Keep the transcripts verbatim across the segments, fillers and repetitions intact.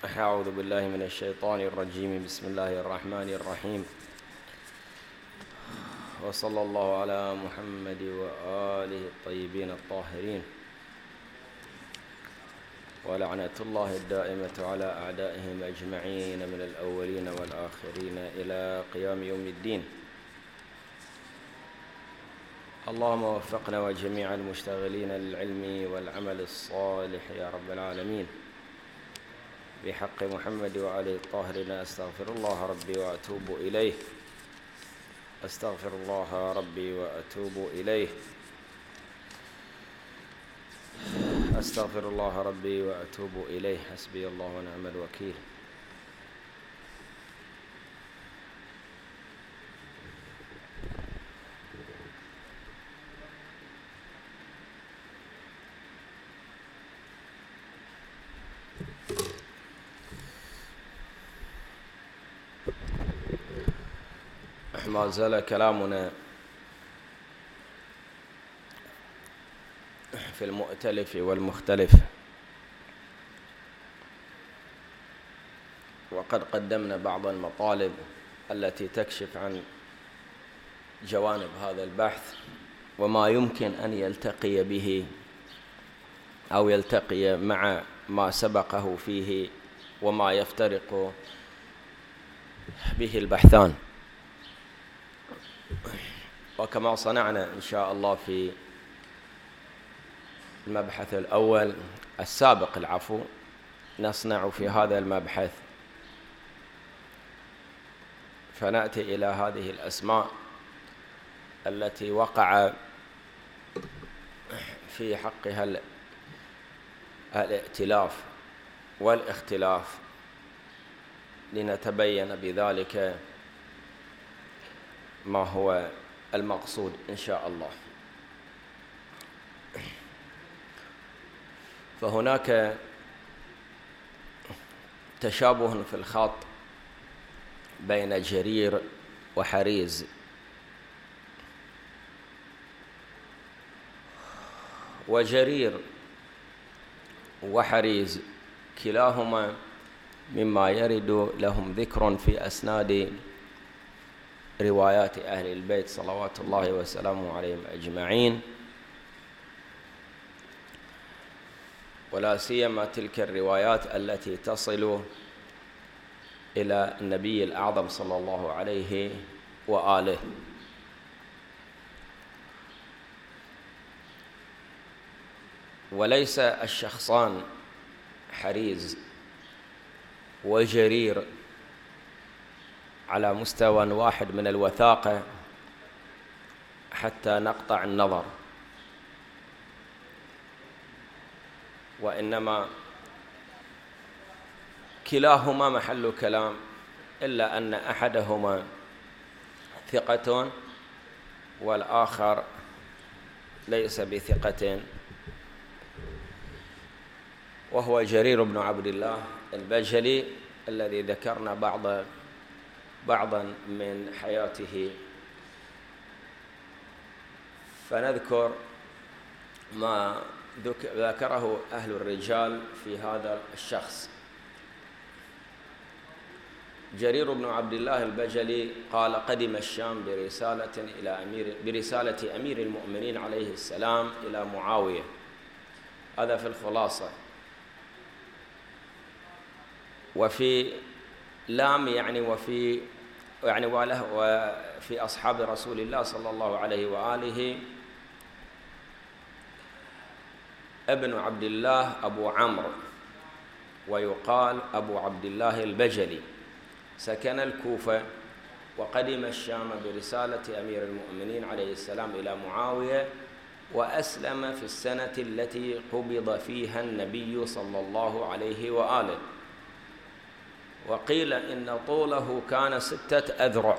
أعوذ بالله من الشيطان الرجيم. بسم الله الرحمن الرحيم، وصلى الله على محمد وآله الطيبين الطاهرين، ولعنة الله الدائمة على أعدائهم أجمعين من الأولين والآخرين إلى قيام يوم الدين. اللهم وفقنا وجميع المشتغلين للعلم والعمل الصالح يا رب العالمين، بحق محمد وآله الطاهرين. أستغفر الله ربي وأتوب إليه، أستغفر الله ربي وأتوب إليه، أستغفر الله ربي وأتوب إليه، حسبي الله ونعم الوكيل. ما زال كلامنا في المؤتلف والمختلف، وقد قدمنا بعض المطالب التي تكشف عن جوانب هذا البحث وما يمكن أن يلتقي به أو يلتقي مع ما سبقه فيه وما يفترق به البحثان. وكما صنعنا إن شاء الله في المبحث الأول السابق العفو، نصنع في هذا المبحث، فنأتي إلى هذه الأسماء التي وقع في حقها الائتلاف والاختلاف، لنتبين بذلك ما هو المقصود إن شاء الله. فهناك تشابه في الخط بين جرير وحريز، وجرير وحريز كلاهما مما يرد لهم ذكر في أسناد روايات أهل البيت صلوات الله وسلامه عليهم أجمعين، ولا سيما تلك الروايات التي تصل إلى النبي الأعظم صلى الله عليه وآله. وليس الشخصان حريز وجرير على مستوى واحد من الوثاقة حتى نقطع النظر، وإنما كلاهما محل كلام، إلا أن أحدهما ثقة والآخر ليس بثقة، وهو جرير بن عبد الله البجلي الذي ذكرنا بعض بعضا من حياته. فنذكر ما ذكره أهل الرجال في هذا الشخص. جرير بن عبد الله البجلي قال: قدم الشام برسالة إلى أمير برسالة أمير المؤمنين عليه السلام إلى معاوية. هذا في الخلاصة. وفي لام يعني وفي يعني وله وفي أصحاب رسول الله صلى الله عليه وآله ابن عبد الله أبو عمرو، ويقال أبو عبد الله البجلي، سكن الكوفة وقدم الشام برسالة أمير المؤمنين عليه السلام إلى معاوية، وأسلم في السنة التي قبض فيها النبي صلى الله عليه وآله. وقيل إن طوله كان ستة أذرع،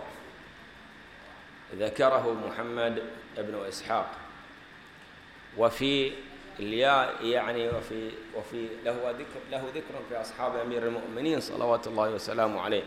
ذكره محمد بن إسحاق. وفي الياء يعني وفي وفي له ذكر له ذكر في أصحاب أمير المؤمنين صلوات الله وسلامه عليه.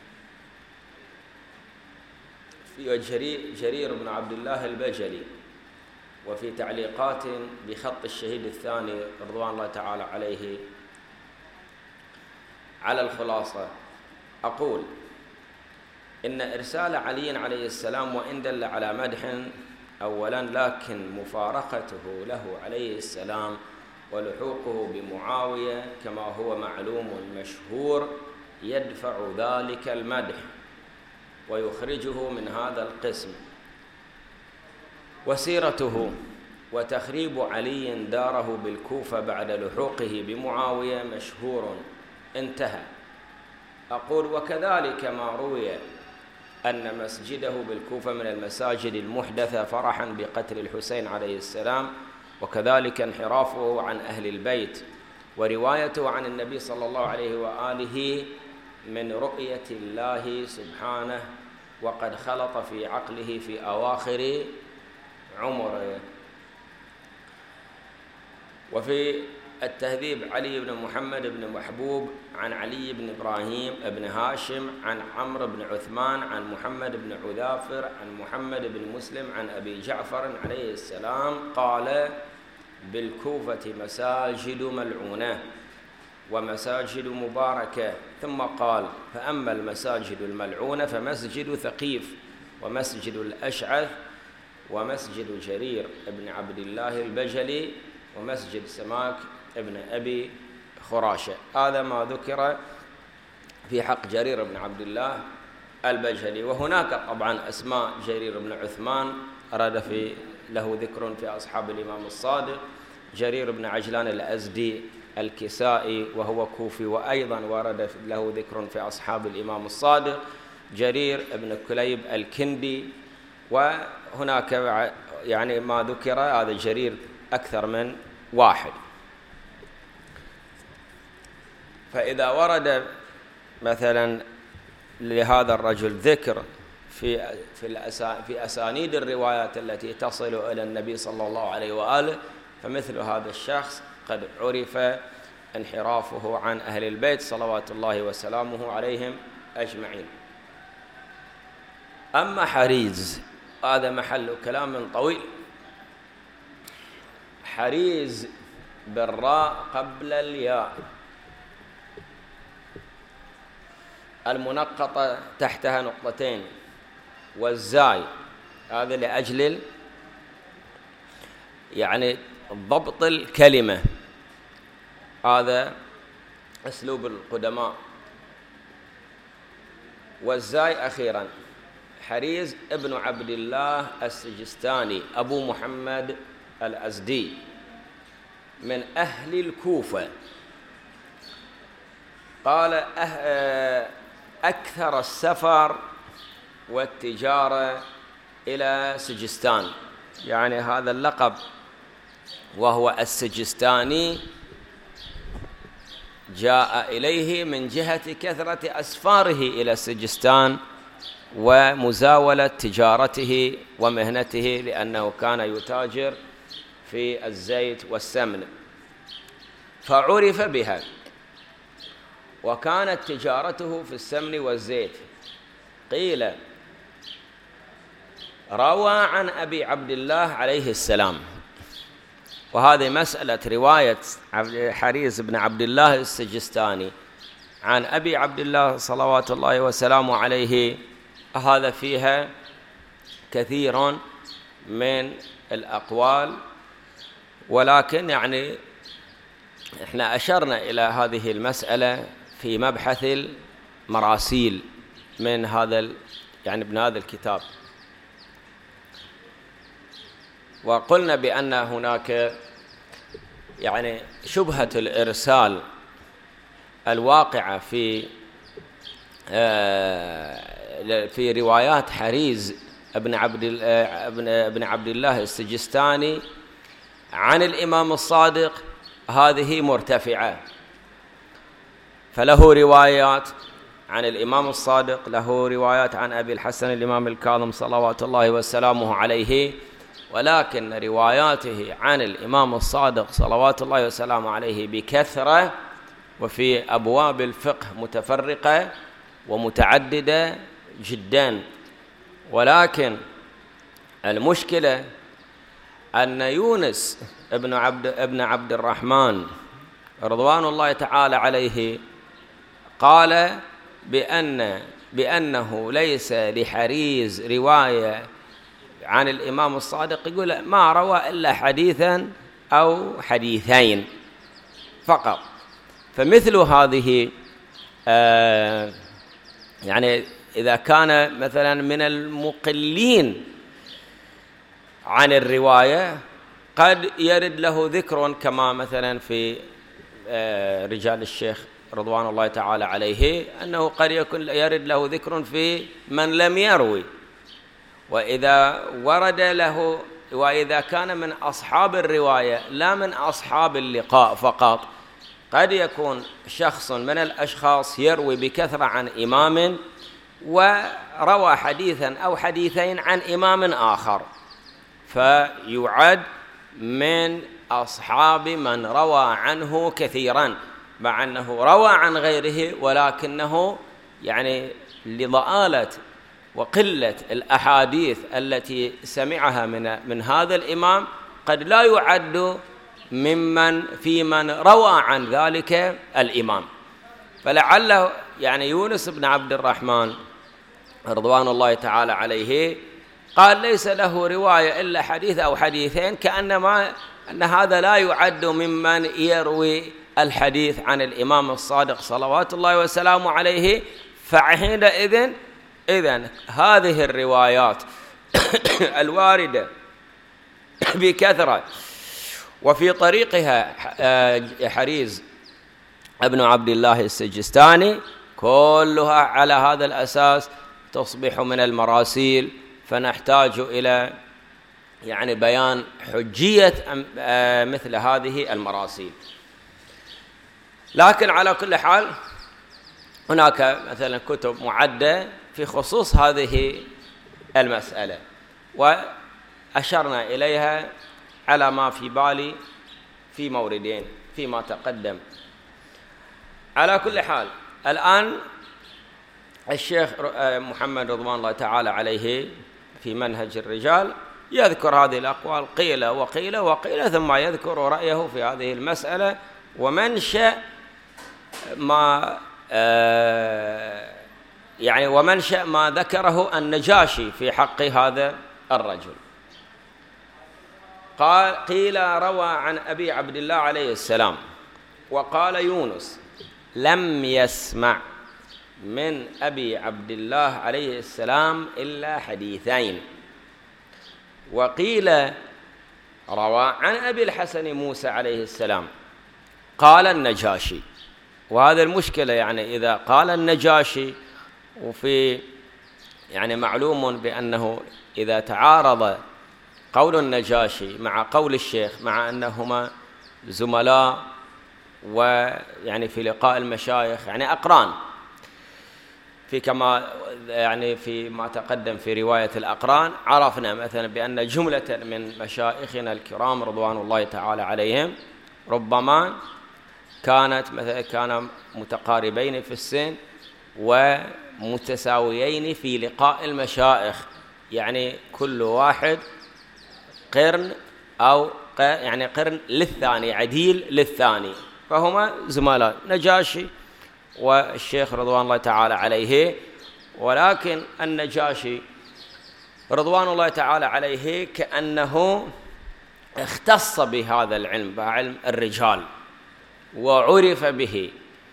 في جرير, جرير بن عبد الله البجلي، وفي تعليقات بخط الشهيد الثاني رضوان الله تعالى عليه على الخلاصة أقول إن إرسال علي عليه السلام وإن دل على مدح أولا، لكن مفارقته له عليه السلام ولحوقه بمعاوية كما هو معلوم مشهور يدفع ذلك المدح ويخرجه من هذا القسم. وسيرته وتخريب علي داره بالكوفة بعد لحوقه بمعاوية مشهور انتهى. أقول وكذلك ما روي أن مسجده بالكوفة من المساجد المحدثة فرحا بقتل الحسين عليه السلام، وكذلك انحرافه عن أهل البيت، وروايته عن النبي صلى الله عليه وآله من رؤية الله سبحانه وقد خلط في عقله في أواخر عمره. وفي التهذيب علي بن محمد بن محبوب عن علي بن إبراهيم بن هاشم عن عمرو بن عثمان عن محمد بن عذافر عن محمد بن مسلم عن أبي جعفر عليه السلام قال: بالكوفة مساجد ملعونة ومساجد مباركة. ثم قال: فأما المساجد الملعونة فمسجد ثقيف ومسجد الأشعث ومسجد جرير بن عبد الله البجلي ومسجد سماك ابن أبي خراشة. هذا ما ذكر في حق جرير بن عبد الله البجلي. وهناك طبعا أسماء جرير بن عثمان أراد في له ذكر في أصحاب الإمام الصادق، جرير بن عجلان الأزدي الكسائي وهو كوفي وأيضا ورد له ذكر في أصحاب الإمام الصادق، جرير بن كليب الكندي، وهناك يعني ما ذكر هذا جرير أكثر من واحد. فإذا ورد مثلا لهذا الرجل ذكر في في في أسانيد الروايات التي تصل إلى النبي صلى الله عليه وآله، فمثل هذا الشخص قد عرف انحرافه عن أهل البيت صلوات الله وسلامه عليهم أجمعين. أما حريز هذا محل كلام طويل. حريز بالراء قبل الياء المنقطة تحتها نقطتين، والزاي هذا لأجل يعني ضبط الكلمة، هذا أسلوب القدماء. والزاي أخيرا. حريز ابن عبد الله السجستاني أبو محمد الأزدي من أهل الكوفة. قال أه أكثر السفر والتجارة إلى سجستان، يعني هذا اللقب وهو السجستاني جاء إليه من جهة كثرة أسفاره إلى سجستان ومزاولة تجارته ومهنته، لأنه كان يتاجر في الزيت والسمن فعرف بها، وكانت تجارته في السمن والزيت. قيل روى عن أبي عبد الله عليه السلام، وهذه مسألة رواية حريز بن عبد الله السجستاني عن أبي عبد الله صلوات الله وسلامه عليه، هذا فيها كثير من الأقوال، ولكن يعني احنا أشرنا إلى هذه المسألة في مبحث المراسيل من هذا يعني من هذا الكتاب، وقلنا بأن هناك يعني شبهة الإرسال الواقعة في في روايات حريز ابن عبد ابن عبد الله السجستاني عن الإمام الصادق هذه مرتفعة، فله روايات عن الإمام الصادق، له روايات عن أبي الحسن الإمام الكاظم صلوات الله وسلامه عليه، ولكن رواياته عن الإمام الصادق صلوات الله وسلامه عليه بكثرة وفي أبواب الفقه متفرقة ومتعددة جدا. ولكن المشكلة أن يونس ابن عبد ابن عبد الرحمن رضوان الله تعالى عليه قال بأن بأنه ليس لحريز رواية عن الإمام الصادق، يقول ما روى إلا حديثا أو حديثين فقط. فمثل هذه آه يعني إذا كان مثلا من المقلين عن الرواية قد يرد له ذكر، كما مثلا في آه رجال الشيخ رضوان الله تعالى عليه أنه قد يكون يرد له ذكر في من لم يروي. وإذا ورد له وإذا كان من أصحاب الرواية لا من أصحاب اللقاء فقط، قد يكون شخص من الأشخاص يروي بكثرة عن إمام وروى حديثا أو حديثين عن إمام آخر، فيعد من أصحاب من روى عنه كثيرا، مع أنه روى عن غيره ولكنه يعني لضآلة وقلة الأحاديث التي سمعها من من هذا الإمام قد لا يعد ممن في من روى عن ذلك الإمام. فلعله يعني يونس بن عبد الرحمن رضوان الله تعالى عليه قال ليس له رواية إلا حديث أو حديثين، كأنما أن هذا لا يعد ممن يروي الحديث عن الإمام الصادق صلوات الله وسلامه عليه. فحينئذ إذن هذه الروايات الواردة بكثرة وفي طريقها حريز ابن عبد الله السجستاني كلها على هذا الأساس تصبح من المراسيل، فنحتاج إلى يعني بيان حجية مثل هذه المراسيل. لكن على كل حال هناك مثلا كتب معدة في خصوص هذه المسألة وأشرنا إليها على ما في بالي في موردين فيما تقدم. على كل حال الآن الشيخ محمد رضوان الله تعالى عليه في منهج الرجال يذكر هذه الأقوال قيل وقيل وقيل، ثم يذكر رأيه في هذه المسألة ومنشأ ما آه يعني ومنشأ ما ذكره النجاشي في حق هذا الرجل. قال قيل روى عن أبي عبد الله عليه السلام، وقال يونس لم يسمع من أبي عبد الله عليه السلام إلا حديثين. وقيل روى عن أبي الحسن موسى عليه السلام. قال النجاشي، وهذا المشكلة يعني إذا قال النجاشي وفي يعني معلوم بأنه إذا تعارض قول النجاشي مع قول الشيخ مع أنهما زملاء ويعني في لقاء المشايخ يعني أقران، في كما يعني في ما تقدم في رواية الأقران عرفنا مثلا بأن جملة من مشايخنا الكرام رضوان الله تعالى عليهم ربما كانت مثلا كان متقاربين في السن ومتساويين في لقاء المشايخ، يعني كل واحد قرن أو يعني قرن للثاني عديل للثاني، فهما زملاء نجاشي والشيخ رضوان الله تعالى عليه. ولكن النجاشي رضوان الله تعالى عليه كأنه اختص بهذا العلم، بعلم الرجال، وعرف به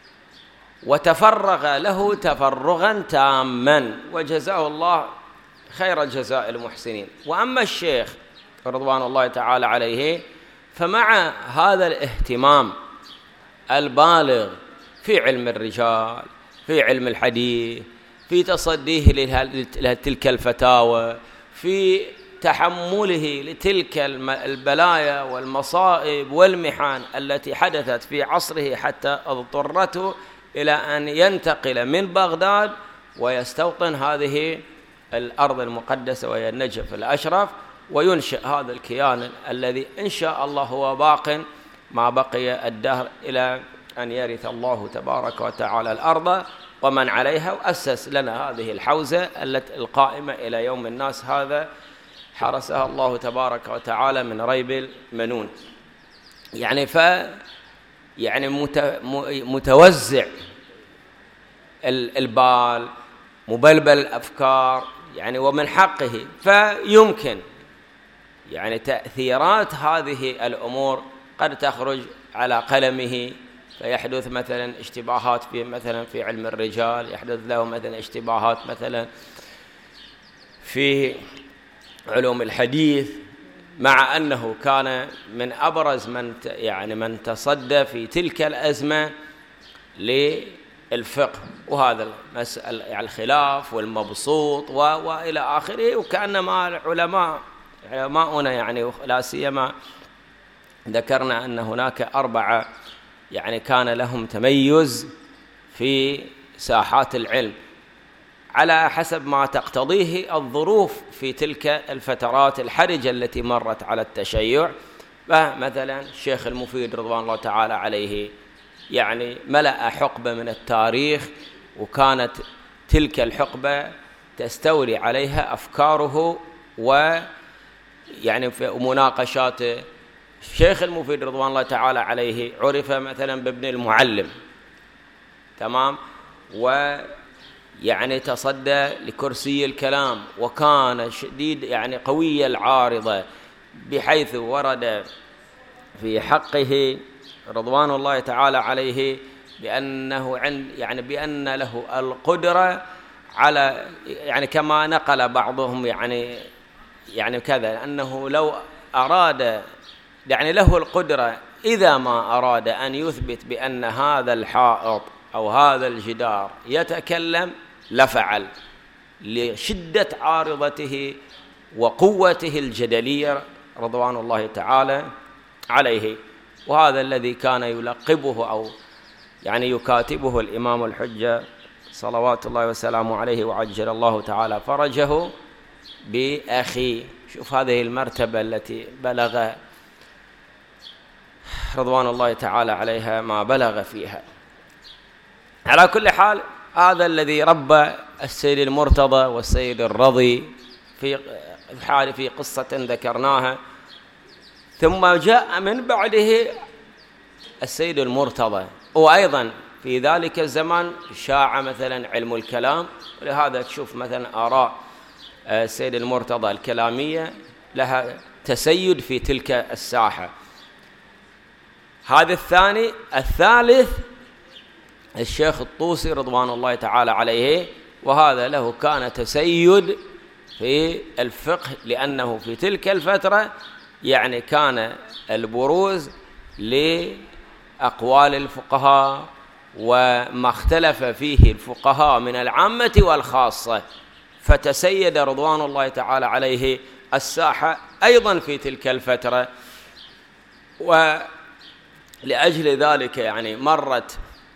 وتفرغ له تفرغا تاما، وجزاه الله خير جزاء المحسنين. وأما الشيخ رضوان الله تعالى عليه فمع هذا الاهتمام البالغ في علم الرجال، في علم الحديث، في تصديه لتلك الفتاوى، في تحمله لتلك البلايا والمصائب والمحن التي حدثت في عصره حتى اضطرته إلى أن ينتقل من بغداد ويستوطن هذه الأرض المقدسة وهي النجف الأشرف، وينشئ هذا الكيان الذي إن شاء الله هو باق ما بقي الدهر إلى أن يرث الله تبارك وتعالى الأرض ومن عليها، وأسس لنا هذه الحوزة التي القائمة إلى يوم الناس هذا حرسها الله تبارك وتعالى من ريب المنون. يعني ف يعني متوزع البال، مبلبل الأفكار، يعني ومن حقه. فيمكن يعني تأثيرات هذه الأمور قد تخرج على قلمه، فيحدث مثلا اشتباهات في مثلا في علم الرجال، يحدث له مثلا اشتباهات مثلا في علوم الحديث، مع أنه كان من أبرز من يعني من تصدى في تلك الأزمة للفقه وهذا المسألة يعني الخلاف والمبسوط وإلى آخره. وكأنما العلماء علماؤنا يعني لا سيما ذكرنا أن هناك أربعة يعني كان لهم تميز في ساحات العلم على حسب ما تقتضيه الظروف في تلك الفترات الحرجة التي مرت على التشيع. فمثلا الشيخ المفيد رضوان الله تعالى عليه يعني ملأ حقبة من التاريخ، وكانت تلك الحقبة تستولي عليها أفكاره ويعني في مناقشاته. الشيخ المفيد رضوان الله تعالى عليه عرف مثلا بابن المعلم، تمام، ويعني تصدى لكرسي الكلام، وكان شديد يعني قوي العارضة، بحيث ورد في حقه رضوان الله تعالى عليه بأنه عند يعني بأن له القدرة على يعني كما نقل بعضهم يعني يعني كذا، أنه لو أراد يعني له القدرة إذا ما أراد أن يثبت بأن هذا الحائط أو هذا الجدار يتكلم لفعل، لشدة عارضته وقوته الجدلية رضوان الله تعالى عليه. وهذا الذي كان يلقبه أو يعني يكاتبه الإمام الحجة صلوات الله وسلامه عليه وعجل الله تعالى فرجه بأخي. شوف هذه المرتبة التي بلغ رضوان الله تعالى عليها ما بلغ فيها. على كل حال هذا الذي ربى السيد المرتضى والسيد الرضي في حال في قصة ذكرناها، ثم جاء من بعده السيد المرتضى، وأيضا في ذلك الزمان شاع مثلا علم الكلام، ولهذا تشوف مثلا آراء السيد المرتضى الكلامية لها تسيد في تلك الساحة. هذا الثاني. الثالث الشيخ الطوسي رضوان الله تعالى عليه، وهذا له كان تسيد في الفقه، لأنه في تلك الفترة يعني كان البروز لأقوال الفقهاء وما اختلف فيه الفقهاء من العامة والخاصة، فتسيد رضوان الله تعالى عليه الساحة أيضا في تلك الفترة. ولأجل ذلك يعني مرت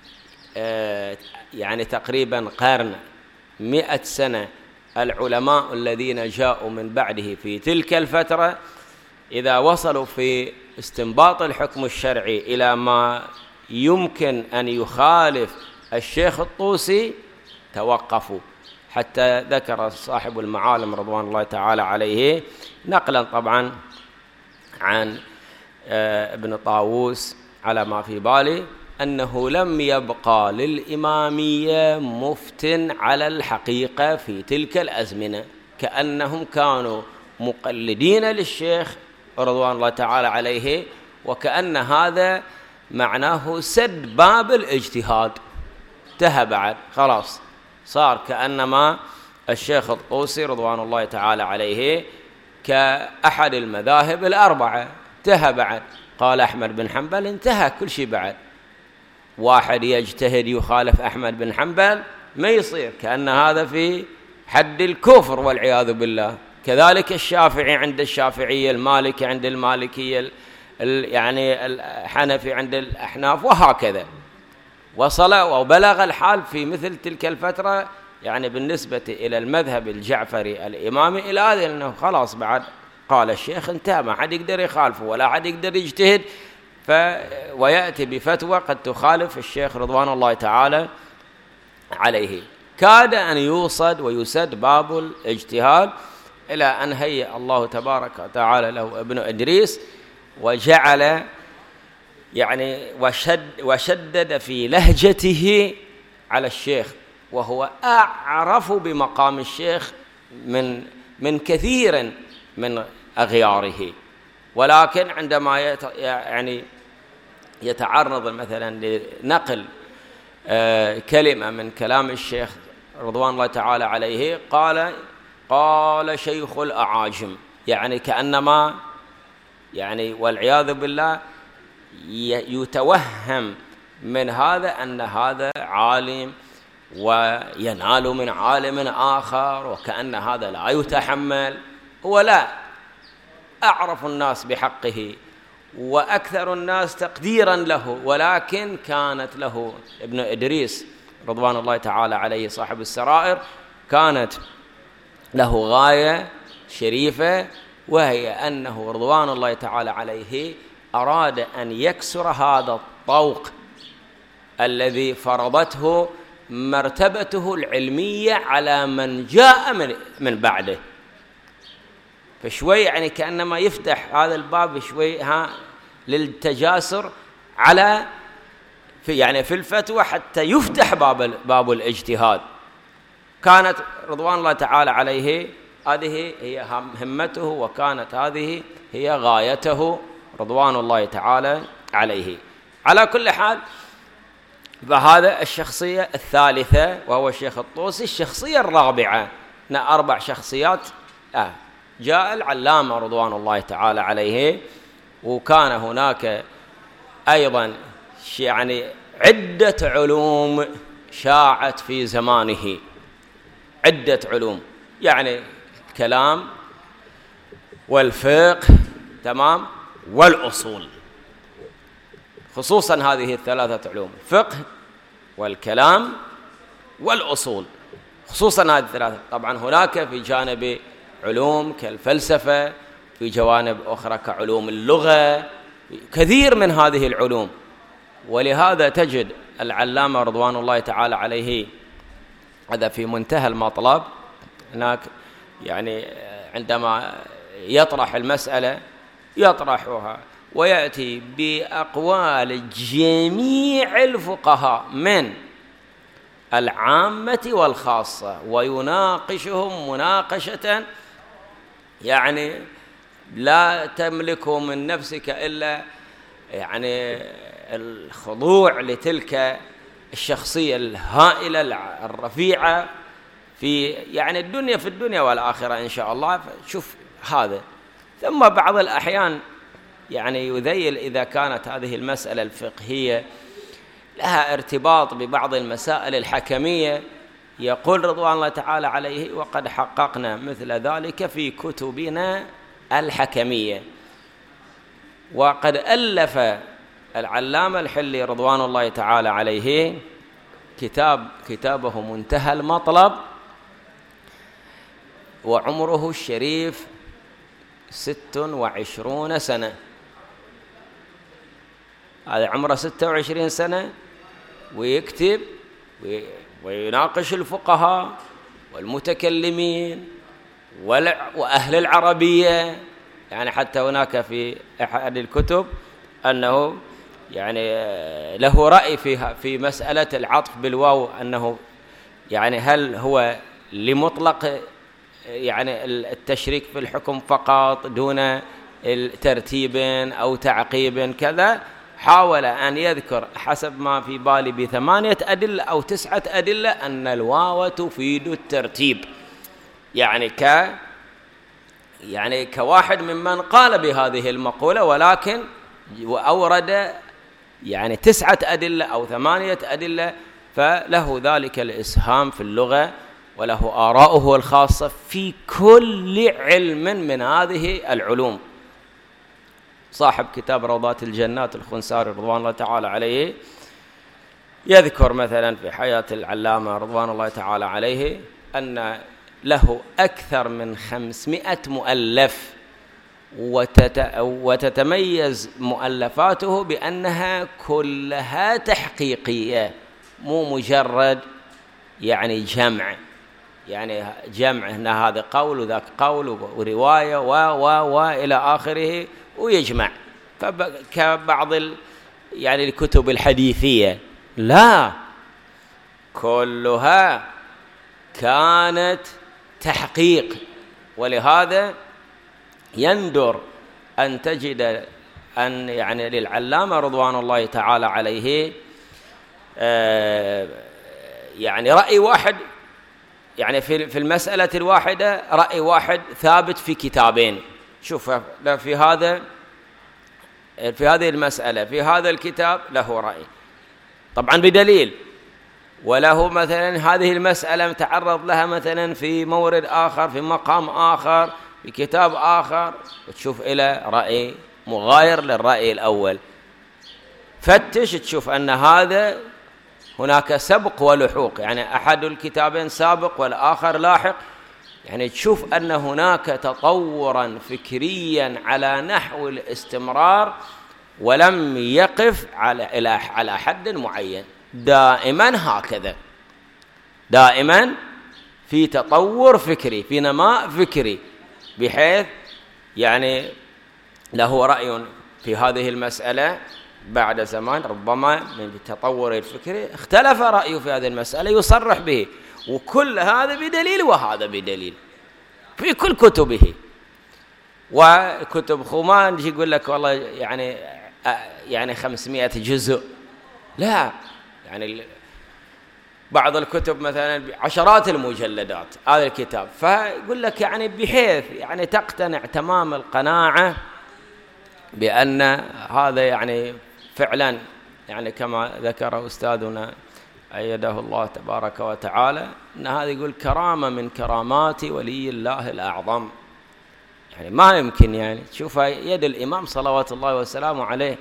يعني تقريبا قرن مئة سنة، العلماء الذين جاءوا من بعده في تلك الفترة إذا وصلوا في استنباط الحكم الشرعي إلى ما يمكن أن يخالف الشيخ الطوسي توقفوا، حتى ذكر صاحب المعالم رضوان الله تعالى عليه نقلا طبعا عن ابن طاووس على ما في بالي أنه لم يبقى للإمامية مفت على الحقيقة في تلك الأزمنة، كأنهم كانوا مقلدين للشيخ رضوان الله تعالى عليه، وكأن هذا معناه سد باب الاجتهاد. انتهى بعد خلاص، صار كأنما الشيخ الطوسي رضوان الله تعالى عليه كأحد المذاهب الأربعة. انتهى بعد، قال أحمد بن حنبل، انتهى كل شيء. بعد واحد يجتهد يخالف أحمد بن حنبل ما يصير، كأن هذا في حد الكفر والعياذ بالله. كذلك الشافعي عند الشافعية، المالكي عند المالكية، يعني الحنفي عند الأحناف، وهكذا. وصل وبلغ الحال في مثل تلك الفترة يعني بالنسبة إلى المذهب الجعفري الإمامي إلى هذا، أنه خلاص بعد قال الشيخ انتهى، ما حد يقدر يخالفه ولا حد يقدر يجتهد ف ويأتي بفتوى قد تخالف الشيخ رضوان الله تعالى عليه. كاد أن يوصد ويسد باب الاجتهاد، إلى أن هيأ الله تبارك وتعالى له ابن إدريس، وجعل يعني وشد وشدد في لهجته على الشيخ وهو أعرف بمقام الشيخ من من كثير من أغياره، ولكن عندما يعني يتعرض مثلا لنقل كلمة من كلام الشيخ رضوان الله تعالى عليه قال قال شيخ الأعاجم، يعني كأنما يعني والعياذ بالله يتوهم من هذا أن هذا عالم وينال من عالم آخر، وكأن هذا لا يتحمل. هو لا، أعرف الناس بحقه وأكثر الناس تقديرا له، ولكن كانت له ابن إدريس رضوان الله تعالى عليه صاحب السرائر كانت له غاية شريفة، وهي أنه رضوان الله تعالى عليه أراد أن يكسر هذا الطوق الذي فرضته مرتبته العلمية على من جاء من, من بعده. فشوي يعني كأنما يفتح هذا الباب شوي ها للتجاسر على في يعني في الفتوى حتى يفتح باب باب الاجتهاد. كانت رضوان الله تعالى عليه هذه هي همته، وكانت هذه هي غايته رضوان الله تعالى عليه. على كل حال، فهذا الشخصية الثالثة وهو الشيخ الطوسي. الشخصية الرابعة، أربع شخصيات آه جاء العلامة رضوان الله تعالى عليه، وكان هناك أيضا يعني عدة علوم شاعت في زمانه، عدة علوم، يعني الكلام والفقه تمام والأصول، خصوصا هذه الثلاثة علوم، الفقه والكلام والأصول، خصوصا هذه الثلاثة. طبعا هناك في جانب علوم كالفلسفة، في جوانب أخرى كعلوم اللغة، كثير من هذه العلوم. ولهذا تجد العلامة رضوان الله تعالى عليه هذا في منتهى المطلب هناك، يعني عندما يطرح المسألة يطرحها ويأتي بأقوال جميع الفقهاء من العامة والخاصة، ويناقشهم مناقشة يعني لا تملك من نفسك إلا يعني الخضوع لتلك الشخصية الهائلة الرفيعة في يعني الدنيا في الدنيا والآخرة إن شاء الله. شوف هذا. ثم بعض الأحيان يعني يذيل إذا كانت هذه المسألة الفقهية لها ارتباط ببعض المسائل الحكمية، يقول رضوان الله تعالى عليه: وقد حققنا مثل ذلك في كتبنا الحكمية. وقد ألف العلامة الحلي رضوان الله تعالى عليه كتاب كتابه منتهى المطلب، وعمره الشريف ست وعشرون سنة. هذا عمره ستة وعشرين سنة ويكتب ويناقش الفقهاء والمتكلمين وأهل العربية. يعني حتى هناك في أحد الكتب أنه يعني له رأي فيها في مسألة العطف بالواو، أنه يعني هل هو لمطلق يعني التشريك في الحكم فقط دون ترتيب أو تعقيب كذا. حاول أن يذكر حسب ما في بالي بثمانية أدلة أو تسعة أدلة أن الواو تفيد الترتيب، يعني ك يعني كواحد ممن قال بهذه المقولة، ولكن وأورد يعني تسعة أدلة أو ثمانية أدلة، فله ذلك الإسهام في اللغة وله آراؤه الخاصة في كل علم من هذه العلوم. صاحب كتاب روضات الجنات الخنساري رضوان الله تعالى عليه يذكر مثلا في حياة العلامة رضوان الله تعالى عليه أن له أكثر من خمسمائة مؤلف، وتتميز مؤلفاته بأنها كلها تحقيقية، مو مجرد يعني جمع، يعني جمع هنا هذا قول وذاك قول ورواية و و و إلى آخره ويجمع كبعض يعني الكتب الحديثية. لا، كلها كانت تحقيق. ولهذا يندر أن تجد أن يعني للعلامة رضوان الله تعالى عليه يعني رأي واحد، يعني في المسألة الواحدة رأي واحد ثابت في كتابين. شوف في هذا في هذه المسألة في هذا الكتاب له رأي طبعا بدليل، وله مثلا هذه المسألة متعرض لها مثلا في مورد آخر في مقام آخر في كتاب آخر، وتشوف إلى رأي مغاير للرأي الأول. فتش تشوف أن هذا هناك سبق ولحوق، يعني أحد الكتابين سابق والآخر لاحق، يعني تشوف أن هناك تطورا فكريا على نحو الاستمرار ولم يقف على على حد معين. دائما هكذا، دائما في تطور فكري في نماء فكري، بحيث يعني له رأي في هذه المسألة بعد زمان ربما من التطور الفكري اختلف رأيه في هذه المسألة يصرح به، وكل هذا بدليل وهذا بدليل في كل كتبه. وكتب خومان يقول لك والله يعني يعني خمسمائة جزء، لا يعني بعض الكتب مثلا عشرات المجلدات هذا الكتاب، فيقول لك يعني بحيث يعني تقتنع تمام القناعة بأن هذا يعني فعلا يعني كما ذكر أستاذنا أيده الله تبارك وتعالى أن هذا يقول كرامة من كرامات ولي الله الأعظم. يعني ما يمكن يعني تشوف يد الإمام صلوات الله وسلامه عليه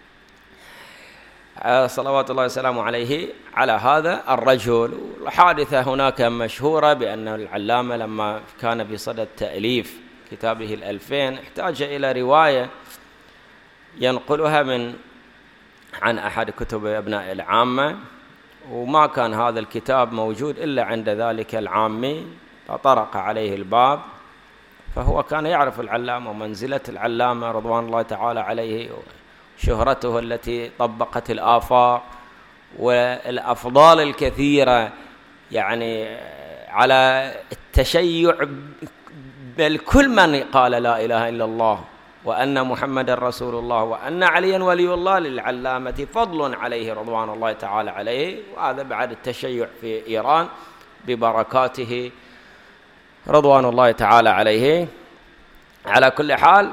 صلوات الله وسلامه عليه على هذا الرجل. والحادثة هناك مشهورة بأن العلامة لما كان بصدد تأليف كتابه الألفين احتاج إلى رواية ينقلها من عن أحد كتب أبناء العامة، وما كان هذا الكتاب موجود إلا عند ذلك العامي، فطرق عليه الباب. فهو كان يعرف العلامة ومنزلة العلامة رضوان الله تعالى عليه، شهرته التي طبقت الآفاق والأفضال الكثيرة يعني على التشيع، بل كل من قال لا إله إلا الله وأن محمد رسول الله وأن عليا ولي الله للعلامة فضل عليه رضوان الله تعالى عليه. وهذا بعد التشيع في إيران ببركاته رضوان الله تعالى عليه. على كل حال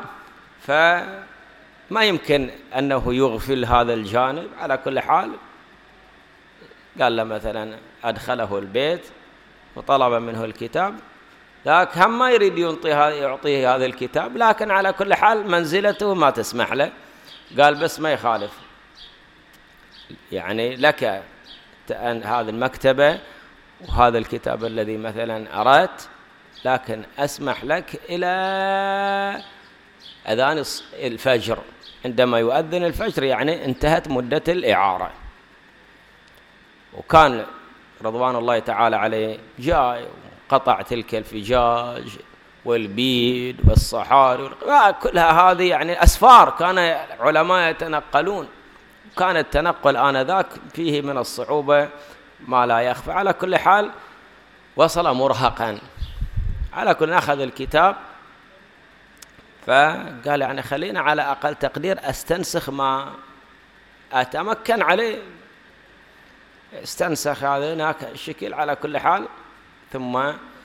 فما يمكن أنه يغفل هذا الجانب. على كل حال قال له مثلا أدخله البيت وطلب منه الكتاب، ذاك هم ما يريد يعطيه هذا الكتاب، لكن على كل حال منزلته ما تسمح له. قال بس ما يخالف، يعني لك هذه المكتبة وهذا الكتاب الذي مثلا أردت، لكن أسمح لك إلى أذان الفجر، عندما يؤذن الفجر يعني انتهت مدة الإعارة. وكان رضوان الله تعالى عليه جاء قطع تلك الفجاج والبيد والصحاري كلها هذه يعني أسفار كان علماء يتنقلون، كان التنقل آنذاك فيه من الصعوبة ما لا يخفى. على كل حال وصل مرهقا. على كل أخذ الكتاب فقال يعني خلينا على أقل تقدير أستنسخ ما أتمكن عليه، استنسخ هذا هناك الشكل. على كل حال ثم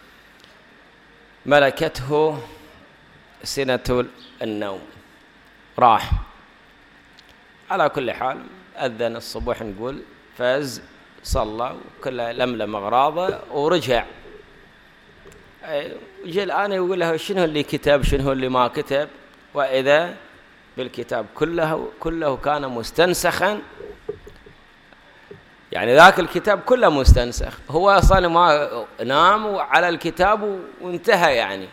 ملكته سنة النوم راح. على كل حال أذن الصبح نقول فاز صلى وكله لملم أغراضه ورجع. يجي الآن يقول له شنو اللي كتب شنو اللي ما كتب، وإذا بالكتاب كله كله كان مستنسخا، يعني ذاك الكتاب كله مستنسخ. هو أصلا ما نام على الكتاب وانتهى. يعني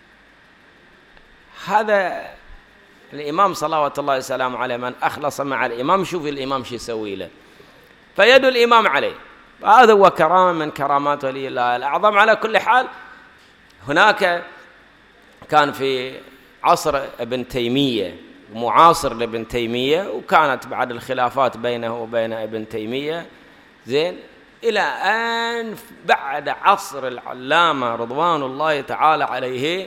هذا الإمام صلوات الله وسلامه عليه من أخلص مع الإمام شوف الإمام شو يسوي له، فيد الإمام عليه. هذا هو كرامة من كرامات ولي الله الأعظم. على كل حال هناك كان في عصر ابن تيمية معاصر لابن تيمية، وكانت بعد الخلافات بينه وبين ابن تيمية زين، إلى أن بعد عصر العلامة رضوان الله تعالى عليه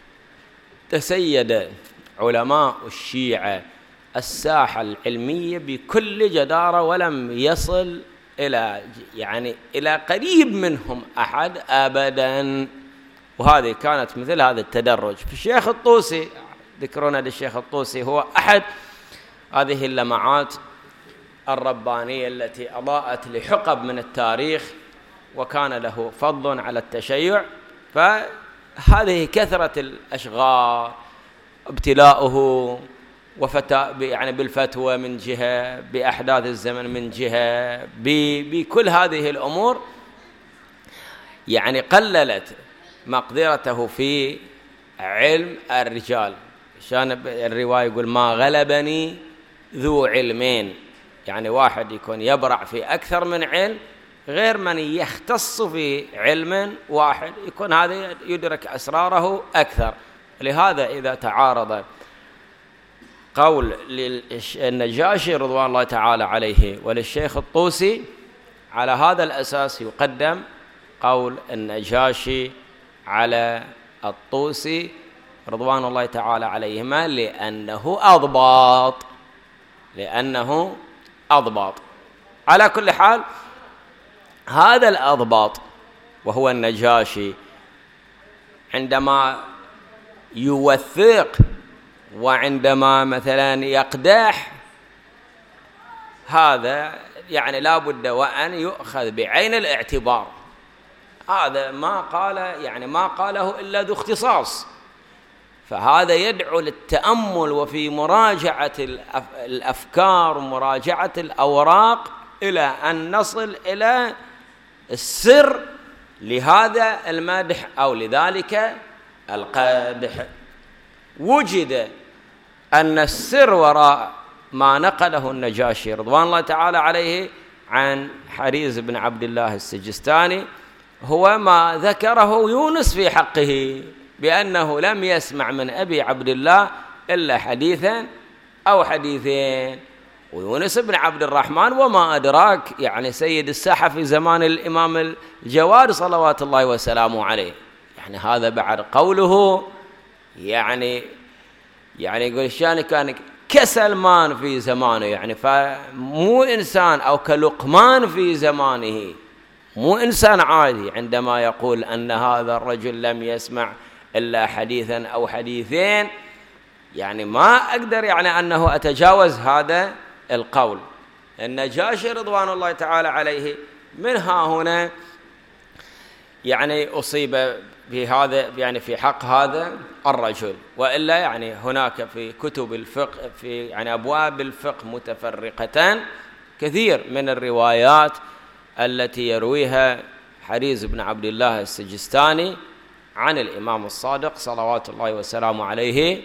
تسيد علماء الشيعة الساحة العلمية بكل جدارة، ولم يصل إلى يعني إلى قريب منهم أحد أبدا. وهذه كانت مثل هذا التدرج. في الشيخ الطوسي، ذكرنا للشيخ الطوسي، هو أحد هذه اللمعات الربانية التي أضاءت لحقب من التاريخ، وكان له فضل على التشيع. فهذه كثرة الأشغال، ابتلاؤه وفتاة يعني بالفتوى من جهة، بأحداث الزمن من جهة، بكل هذه الأمور يعني قللت مقدرته في علم الرجال. شان الرواية يقول ما غلبني ذو علمين، يعني واحد يكون يبرع في أكثر من علم غير من يختص في علم واحد، يكون هذا يدرك أسراره أكثر. لهذا إذا تعارض قول للنجاشي رضوان الله تعالى عليه وللشيخ الطوسي، على هذا الأساس يقدم قول النجاشي على الطوسي رضوان الله تعالى عليهما، لأنه أضباط لأنه أضباط على كل حال هذا الأضباط وهو النجاشي عندما يوثق وعندما مثلا يقدح، هذا يعني لا بد وأن يؤخذ بعين الاعتبار. هذا ما قال يعني ما قاله إلا ذو اختصاص، فهذا يدعو للتأمل وفي مراجعة الأفكار ومراجعة الأوراق إلى أن نصل إلى السر لهذا المدح أو لذلك القدح. وجد أن السر وراء ما نقله النجاشي رضوان الله تعالى عليه عن حريز بن عبد الله السجستاني هو ما ذكره يونس في حقه، بأنه لم يسمع من أبي عبد الله إلا حديثا أو حديثين. ويونس بن عبد الرحمن وما أدراك يعني سيد الساحة في زمان الإمام الجواد صلوات الله وسلامه عليه، يعني هذا بعد قوله يعني يعني يقول شان كان كسلمان في زمانه، يعني فمو إنسان أو كلقمان في زمانه، مو إنسان عادي عندما يقول أن هذا الرجل لم يسمع إلا حديثا أو حديثين. يعني ما أقدر يعني أنه أتجاوز هذا القول. النجاشي رضوان الله تعالى عليه منها هنا يعني أصيب بهذا يعني في حق هذا الرجل، وإلا يعني هناك في كتب الفقه في يعني أبواب الفقه متفرقة كثير من الروايات التي يرويها حريز بن عبد الله السجستاني عن الإمام الصادق صلوات الله وسلامه عليه،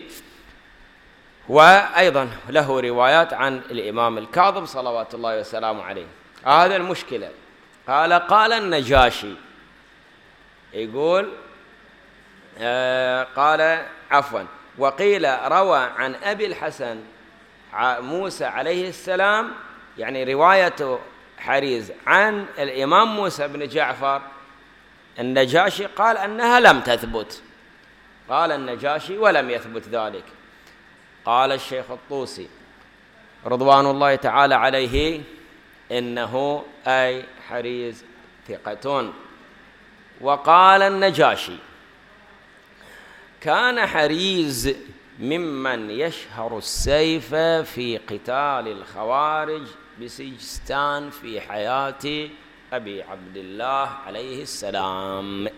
وأيضا له روايات عن الإمام الكاظم صلوات الله وسلامه عليه. هذا المشكلة. قال قال النجاشي يقول آه قال عفوا وقيل روى عن أبي الحسن موسى عليه السلام، يعني رواية حريز عن الإمام موسى بن جعفر. النجاشي قال أنها لم تثبت، قال النجاشي ولم يثبت ذلك. قال الشيخ الطوسي رضوان الله تعالى عليه إنه أي حريز ثقة. وقال النجاشي كان حريز ممن يشهر السيف في قتال الخوارج بسجستان في حياة أبي عبد الله عليه السلام.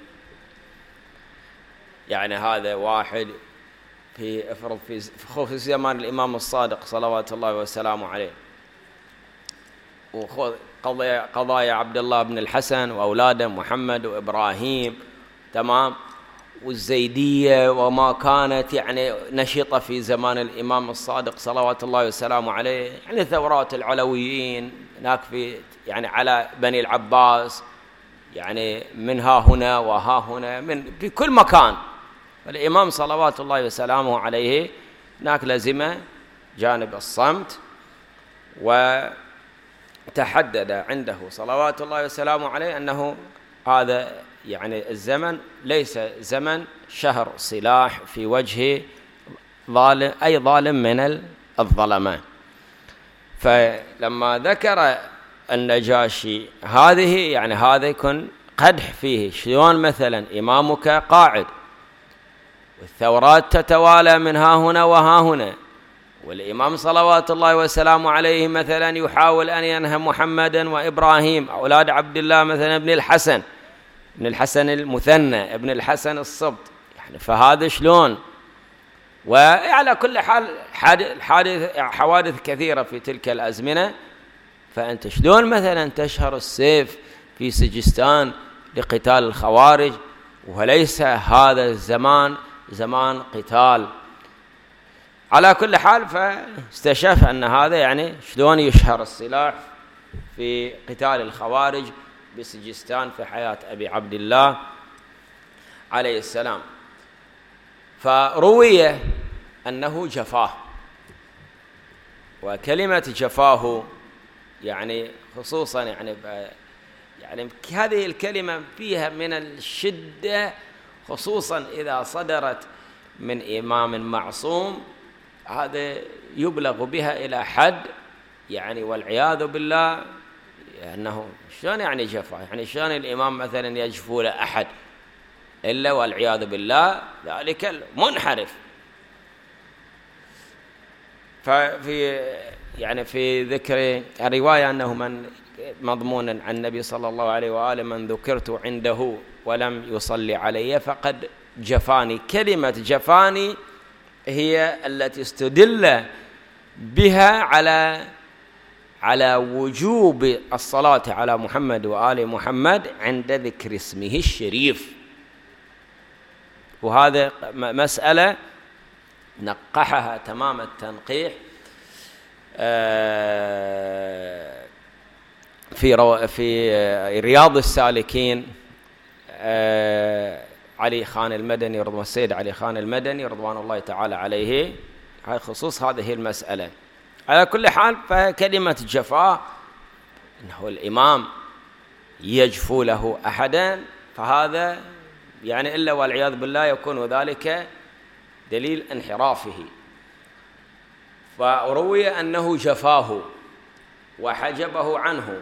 يعني هذا واحد في افرض في خوف زمان الإمام الصادق صلوات الله وسلامه عليه، وخذ قضايا قضايا عبد الله بن الحسن وأولاده محمد وإبراهيم، تمام، والزيدية وما كانت يعني نشطة في زمان الإمام الصادق صلوات الله وسلامه عليه، يعني ثورات العلويين هناك في يعني على بني العباس، يعني من ها هنا وها هنا من في كل مكان. الإمام صلوات الله وسلامه عليه هناك لزمه جانب الصمت و تحدد عنده صلوات الله وسلامه عليه أنه هذا يعني الزمن ليس زمن شهر سلاح في وجه ظالم أي ظالم من الظلمة. فلما ذكر النجاشي هذه يعني هذا يكون قدح فيه. شلون مثلا إمامك قاعد والثورات تتوالى من ها هنا وها هنا، والإمام صلوات الله وسلامه عليه مثلا يحاول أن ينهى محمدا وإبراهيم أولاد عبد الله مثلا ابن الحسن ابن الحسن المثنى ابن الحسن السبط، يعني فهذا شلون؟ وعلى كل حال حادث حوادث كثيرة في تلك الأزمنة. فأنت شلون مثلا تشهر السيف في سجستان لقتال الخوارج وليس هذا الزمان زمان قتال؟ على كل حال فاستشف أن هذا يعني شلون يشهر السلاح في قتال الخوارج بسجستان في حياة أبي عبد الله عليه السلام. فروي أنه جفاه، وكلمة جفاه يعني خصوصا يعني يعني هذه الكلمة فيها من الشدة، خصوصا إذا صدرت من إمام معصوم، هذا يبلغ بها إلى حد يعني والعياذ بالله أنه شلون يعني جفا، يعني شلون الإمام مثلا يجفو لأحد إلا والعياذ بالله ذلك المنحرف. ففي يعني في ذكر الرواية أنه من مضمون عن النبي صلى الله عليه وآله من ذكرت عنده ولم يصلي علي فقد جفاني. كلمة جفاني هي التي استدل بها على على وجوب الصلاة على محمد وآل محمد عند ذكر اسمه الشريف. وهذا مسألة نقحها تمام التنقيح في في رياض السالكين علي خان المدني رضوان السيد علي خان المدني رضوان الله تعالى عليه، هاي خصوص هذه المسألة. على كل حال فكلمة جفاء إنه الإمام يجفو له أحدا، فهذا يعني إلا والعياذ بالله يكون ذلك دليل انحرافه. فروي أنه جفاه وحجبه عنه.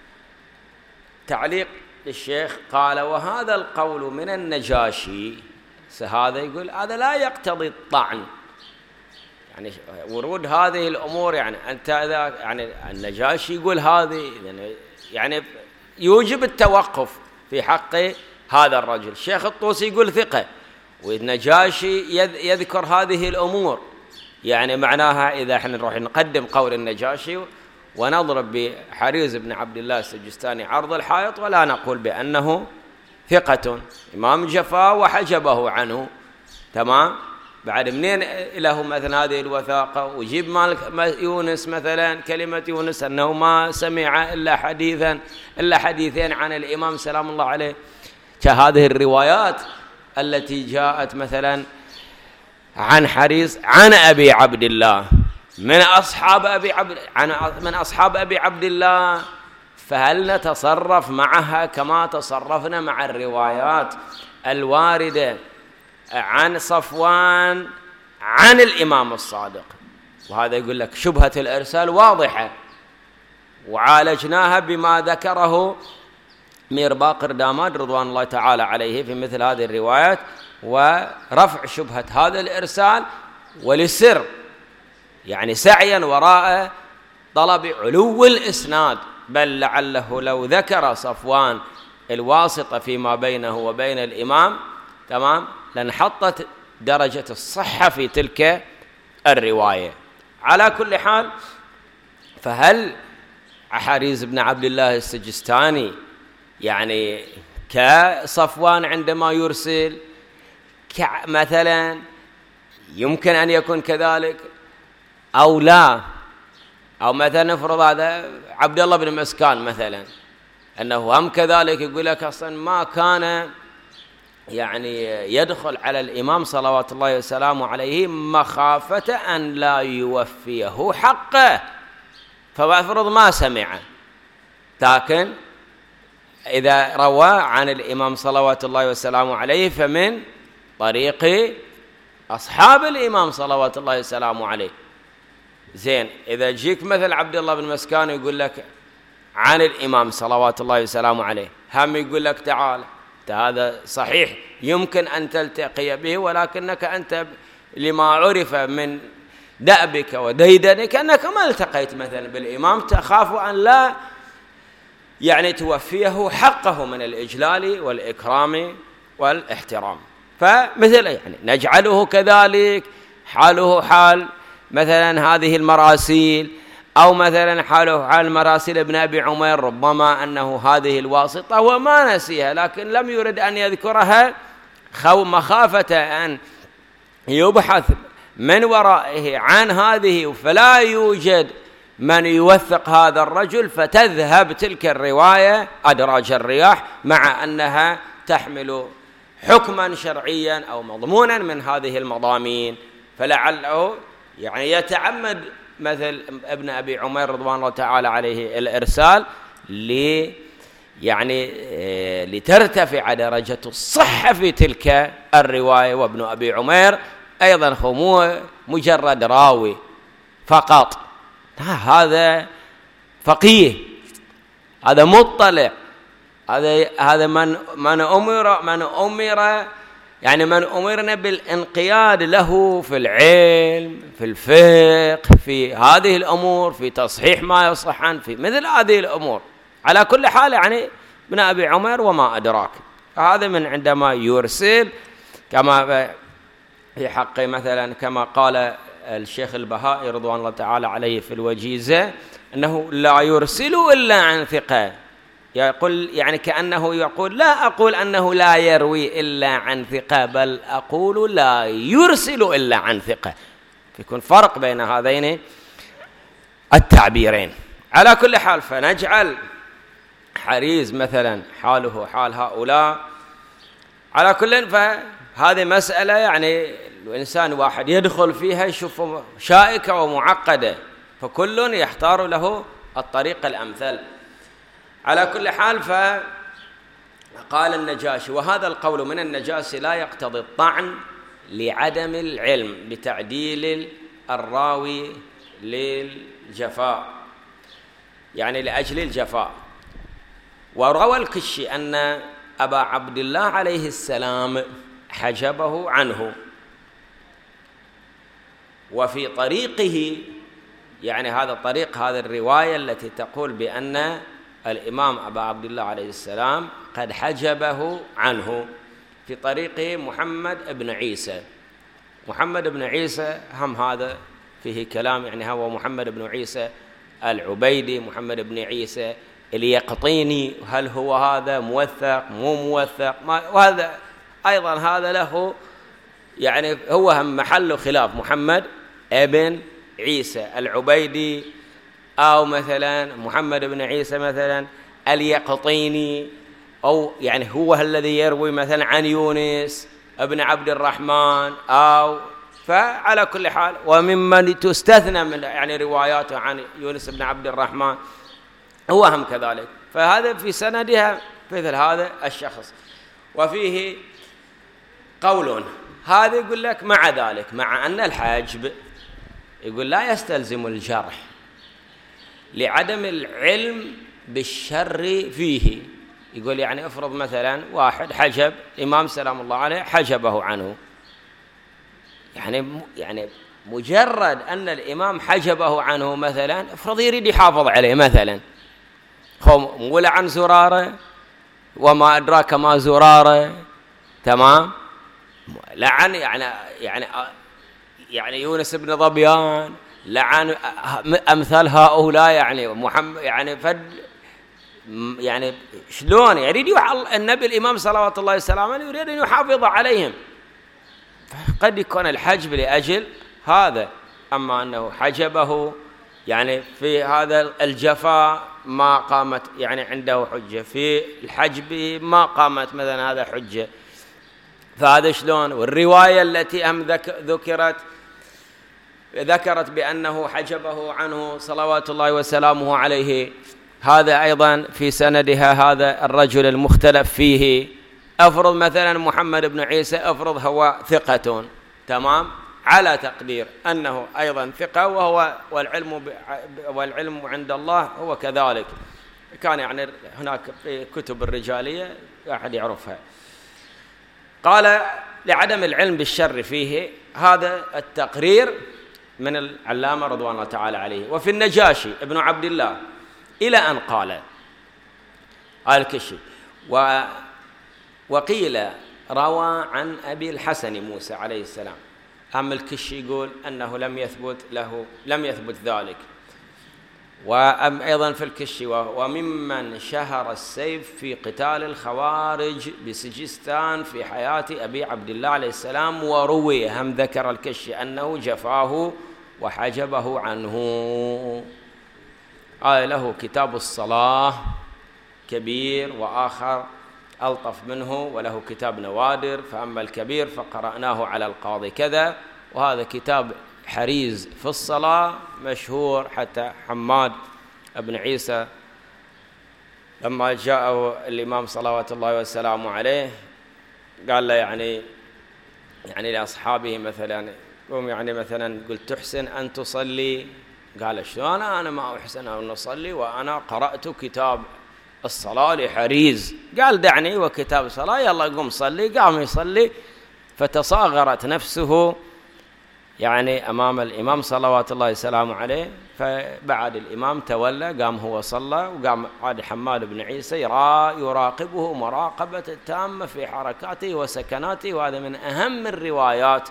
تعليق للشيخ قال: وهذا القول من النجاشي، هذا يقول هذا لا يقتضي الطعن، يعني ورود هذه الأمور يعني أنت إذا يعني النجاشي يقول هذه يعني يوجب التوقف في حق هذا الرجل. الشيخ الطوسي يقول ثقة، والنجاشي يذكر هذه الأمور، يعني معناها إذا احنا نروح نقدم قول النجاشي ونضرب بحريز بن عبد الله السجستاني عرض الحائط ولا نقول بأنه ثقة. إمام جفا وحجبه عنه، تمام. بعد منين له مثلا هذه الوثاقة؟ وجيب مالك يونس مثلا، كلمة يونس أنه ما سمع إلا حديثا إلا حديثين عن الإمام سلام الله عليه، كهذه الروايات التي جاءت مثلا عن حريص عن أبي عبد الله من أصحاب أبي عبد عن من أصحاب أبي عبد الله، فهل نتصرف معها كما تصرفنا مع الروايات الواردة عن صفوان عن الإمام الصادق؟ وهذا يقول لك شبهة الإرسال واضحة، وعالجناها بما ذكره مير باقر داماد رضوان الله تعالى عليه في مثل هذه الروايات، ورفع شبهة هذا الإرسال وللسر، يعني سعيا وراء طلب علو الإسناد. بل لعله لو ذكر صفوان الواسطة فيما بينه وبين الإمام، تمام، لانحطت درجة الصحة في تلك الرواية. على كل حال، فهل حريز بن عبد الله السجستاني يعني كصفوان عندما يرسل مثلا يمكن أن يكون كذلك أو لا؟ أو مثلا نفرض هذا عبد الله بن مسكان مثلا أنه هم كذلك يقول لك أصلا ما كان يعني يدخل على الإمام صلوات الله وسلامه عليه مخافة أن لا يوفيه حقه، فأفرض ما سمع لكن إذا روى عن الإمام صلوات الله وسلامه عليه فمن طريق أصحاب الإمام صلوات الله وسلامه عليه. زين، إذا جيك مثل عبد الله بن مسكان يقول لك عن الإمام صلوات الله وسلامه عليه، هم يقول لك تعال هذا صحيح يمكن أن تلتقي به، ولكنك أنت لما عرف من دأبك وديدنك أنك ما التقيت مثلا بالإمام، تخاف أن لا يعني توفيه حقه من الإجلال والإكرام والاحترام. فمثل يعني نجعله كذلك حاله حال مثلا هذه المراسيل، أو مثلا حاله حال مراسيل ابن أبي عمير، ربما أنه هذه الواسطة وما نسيها لكن لم يرد أن يذكرها خو مخافة أن يبحث من ورائه عن هذه فلا يوجد من يوثق هذا الرجل، فتذهب تلك الرواية أدراج الرياح مع أنها تحمل حكما شرعيا أو مضمونا من هذه المضامين. فلعله يعني يتعمد مثل ابن أبي عمير رضوان الله تعالى عليه الإرسال لي يعني لترتفع درجة الصحة في تلك الرواية. وابن أبي عمير أيضا هو مجرد راوي فقط، هذا فقيه، هذا مطلع، هذا هذا من من أمر من أمر يعني من أمرنا بالانقياد له في العلم، في الفقه، في هذه الأمور، في تصحيح ما يصح عنه، في مثل هذه الأمور. على كل حال يعني ابن أبي عمير وما أدراك، هذا من عندما يرسل كما في حق مثلا كما قال الشيخ البهائي رضوان الله تعالى عليه في الوجيزة أنه لا يرسل إلا عن ثقة، يقول يعني كأنه يقول لا أقول أنه لا يروي إلا عن ثقة، بل أقول لا يرسل إلا عن ثقة. يكون فرق بين هذين التعبيرين. على كل حال فنجعل حريز مثلا حاله حال هؤلاء. على كل فهذه مسألة يعني الإنسان واحد يدخل فيها يشوف شائكة ومعقدة، فكل يختار له الطريق الأمثل. على كل حال فقال النجاشي، وهذا القول من النجاشي لا يقتضي الطعن لعدم العلم بتعديل الراوي للجفاء، يعني لأجل الجفاء. وروى الكشي أن أبا عبد الله عليه السلام حجبه عنه، وفي طريقه يعني هذا الطريق هذه الرواية التي تقول بأن الإمام أبا عبد الله عليه السلام قد حجبه عنه، في طريقه محمد بن عيسى. محمد بن عيسى هم هذا فيه كلام، يعني هو محمد بن عيسى العبيدي، محمد بن عيسى اليقطيني، هل هو هذا موثق مو موثق؟ وهذا أيضا هذا له يعني هو هم محل خلاف، محمد ابن عيسى العبيدي أو مثلا محمد بن عيسى مثلا اليقطيني، أو يعني هو الذي يروي مثلا عن يونس ابن عبد الرحمن، أو فعلى كل حال وممن تستثنى من يعني رواياته عن يونس بن عبد الرحمن هو هم كذلك. فهذا في سندها مثل هذا الشخص. وفيه قول هذا يقول لك مع ذلك مع أن الحجب يقول لا يستلزم الجرح لعدم العلم بالشر فيه. يقول يعني افرض مثلا واحد حجب إمام سلام الله عليه حجبه عنه، يعني يعني مجرد أن الإمام حجبه عنه مثلا افرض يريد يحافظ عليه مثلا، ولا عن زرارة وما أدراك ما زرارة، تمام، لعن يعني يعني يعني يونس بن ظبيان، لعن أمثال هؤلاء، يعني محمد يعني فد يعني شلون يريد النبي الإمام صلوات الله وسلامه يريد أن يحافظ عليهم، قد يكون الحجب لأجل هذا. أما أنه حجبه يعني في هذا الجفاء ما قامت يعني عنده حجة، في الحجب ما قامت مثلا هذا حجة، فهذا شلون؟ والرواية التي أم ذكرت ذكرت بأنه حجبه عنه صلوات الله وسلامه عليه هذا أيضا في سندها هذا الرجل المختلف فيه. أفرض مثلا محمد بن عيسى أفرض هو ثقة، تمام، على تقدير أنه أيضا ثقة، وهو والعلم والعلم عند الله هو كذلك. كان يعني هناك كتب الرجالية أحد يعرفها. قال لعدم العلم بالشر فيه، هذا التقرير من العلامة رضوان الله تعالى عليه. وفي النجاشي ابن عبد الله إلى أن قال الكشي و وقيل روى عن أبي الحسن موسى عليه السلام. أما الكشي يقول أنه لم يثبت له لم يثبت ذلك. وأم أيضا في الكشي وممن شهر السيف في قتال الخوارج بسجستان في حياة أبي عبد الله عليه السلام، وروي هم ذكر الكشي أنه جفاه وحجبه عنه. آه له كتاب الصلاة كبير، وآخر ألطف منه وله كتاب نوادر. فأما الكبير فقرأناه على القاضي كذا، وهذا كتاب حريز في الصلاة مشهور. حتى حماد بن عيسى لما جاءه الإمام صلوات الله وسلامه عليه قال له يعني يعني لأصحابه مثلا قوم يعني مثلا قلت تحسن أن تصلي؟ قال شلون أنا ما أحسن أن أصلي وأنا قرأت كتاب الصلاة لحريز؟ قال دعني وكتاب الصلاة، يلا قم صلي. قام يصلي، فتصاغرت نفسه يعني أمام الإمام صلوات الله وسلامه عليه. فبعد الإمام تولى قام هو صلى، وقام عاد حماد بن عيسى يراقبه مراقبة تامة في حركاته وسكناته. وهذا من أهم الروايات